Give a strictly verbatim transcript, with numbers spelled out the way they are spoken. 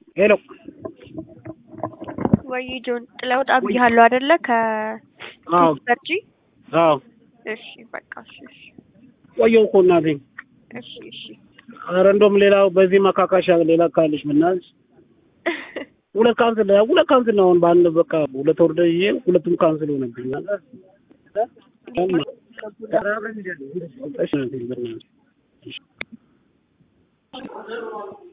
ሄሎ ወይ ጆን ጥለው ጣብያለሁ አይደለ ከ አዎ ፈርጂ አዎ እሺ በቃ እሺ እሺ ቆየው እኮ እናቴ እሺ እሺ ኧረ እንደውም ሌላው በዚህ መካካሻ ሌላ ካለሽ ምናልሽ ሁለት ካንስል ሁለት ካንስል ነው አሁን ባንድ በቃ ሁለት ወርደ ይሄ ሁለቱም ካንስል ሆነብኝ ማለት እሺ